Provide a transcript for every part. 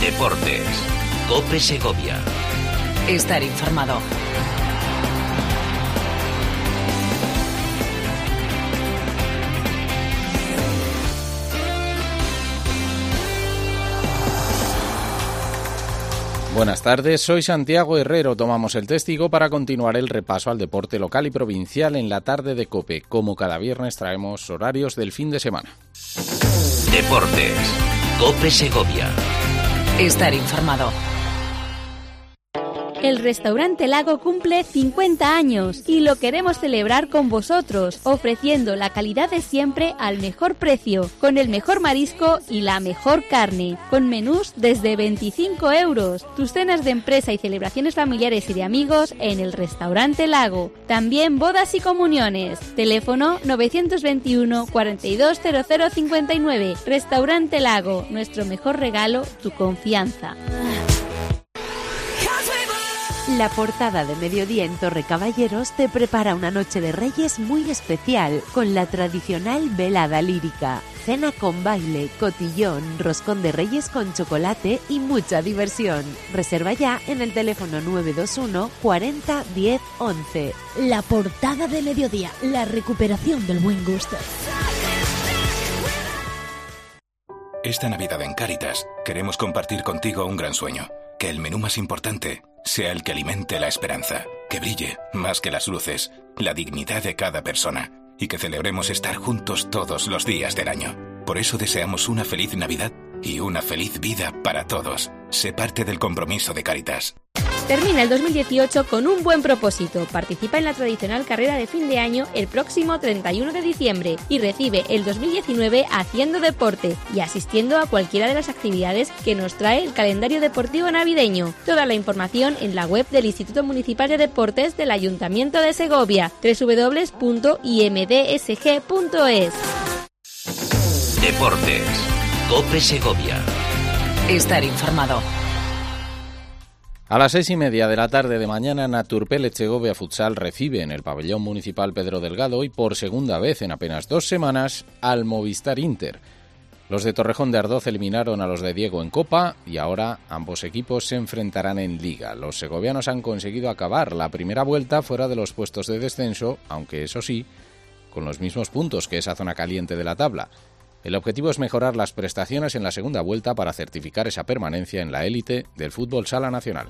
Deportes. COPE Segovia. Estar informado. Buenas tardes, soy Santiago Herrero. Tomamos el testigo para continuar el repaso al deporte local y provincial en la tarde de COPE. Como cada viernes traemos horarios del fin de semana. Deportes. COPE Segovia. Estar informado. El restaurante Lago cumple 50 años y lo queremos celebrar con vosotros, ofreciendo la calidad de siempre al mejor precio, con el mejor marisco y la mejor carne, con menús desde 25 euros. Tus cenas de empresa y celebraciones familiares y de amigos en el restaurante Lago. También bodas y comuniones. Teléfono 921 420059. Restaurante Lago, nuestro mejor regalo, tu confianza. La Portada de Mediodía en Torre Caballeros te prepara una noche de Reyes muy especial con la tradicional velada lírica, cena con baile, cotillón, roscón de Reyes con chocolate y mucha diversión. Reserva ya en el teléfono 921 40 10 11. La Portada de Mediodía, la recuperación del buen gusto. Esta Navidad en Cáritas queremos compartir contigo un gran sueño, que el menú más importante sea el que alimente la esperanza, que brille más que las luces, la dignidad de cada persona y que celebremos estar juntos todos los días del año. Por eso deseamos una feliz Navidad y una feliz vida para todos. Sé parte del compromiso de Cáritas. Termina el 2018 con un buen propósito. Participa en la tradicional carrera de fin de año el próximo 31 de diciembre y recibe el 2019 haciendo deporte y asistiendo a cualquiera de las actividades que nos trae el calendario deportivo navideño. Toda la información en la web del Instituto Municipal de Deportes del Ayuntamiento de Segovia, www.imdsg.es. Deportes. COPE Segovia. Estar informado. A las 6:30 de la tarde de mañana, Naturpelec Segovia Futsal recibe en el pabellón municipal Pedro Delgado y por segunda vez en apenas 2 semanas al Movistar Inter. Los de Torrejón de Ardoz eliminaron a los de Diego en Copa y ahora ambos equipos se enfrentarán en Liga. Los segovianos han conseguido acabar la primera vuelta fuera de los puestos de descenso, aunque eso sí, con los mismos puntos que esa zona caliente de la tabla. El objetivo es mejorar las prestaciones en la segunda vuelta para certificar esa permanencia en la élite del fútbol sala nacional.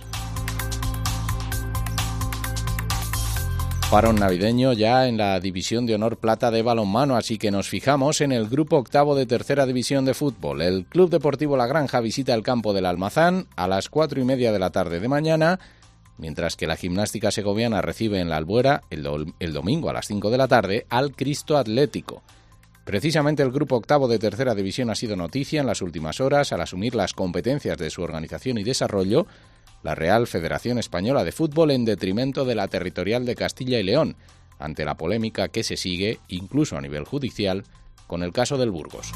Parón navideño ya en la División de Honor Plata de balonmano, así que nos fijamos en el grupo octavo de tercera división de fútbol. El Club Deportivo La Granja visita el campo del Almazán a las 4:30 de la tarde de mañana, mientras que la Gimnástica Segoviana recibe en la Albuera el domingo a las 5 de la tarde al Cristo Atlético. Precisamente el grupo octavo de tercera división ha sido noticia en las últimas horas al asumir las competencias de su organización y desarrollo la Real Federación Española de Fútbol en detrimento de la territorial de Castilla y León, ante la polémica que se sigue, incluso a nivel judicial, con el caso del Burgos.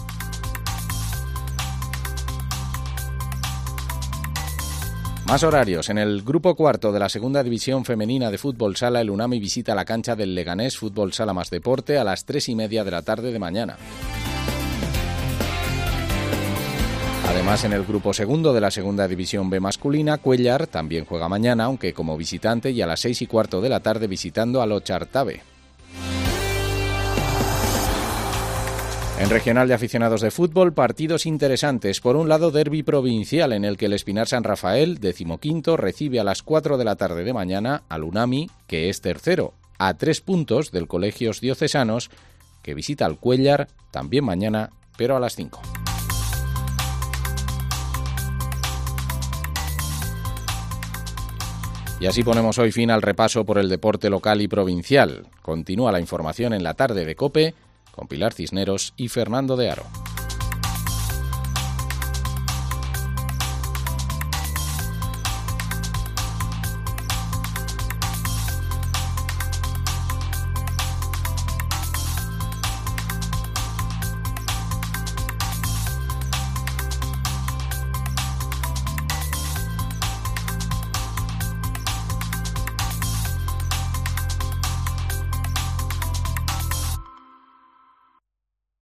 Más horarios. En el grupo cuarto de la segunda división femenina de fútbol sala, el Unami visita la cancha del Leganés Fútbol Sala más Deporte a las 3:30 de la tarde de mañana. Además, en el grupo segundo de la segunda división B masculina, Cuéllar también juega mañana, aunque como visitante, y a las 6:15 de la tarde visitando al Ochartabe. En regional de aficionados de fútbol, partidos interesantes. Por un lado, derbi provincial, en el que el Espinar San Rafael, 15º, recibe a las 4 de la tarde de mañana al Unami, que es tercero, a 3 puntos del Colegios Diocesanos, que visita al Cuéllar también mañana, pero a las 5. Y así ponemos hoy fin al repaso por el deporte local y provincial. Continúa la información en la tarde de COPE, con Pilar Cisneros y Fernando de Aro.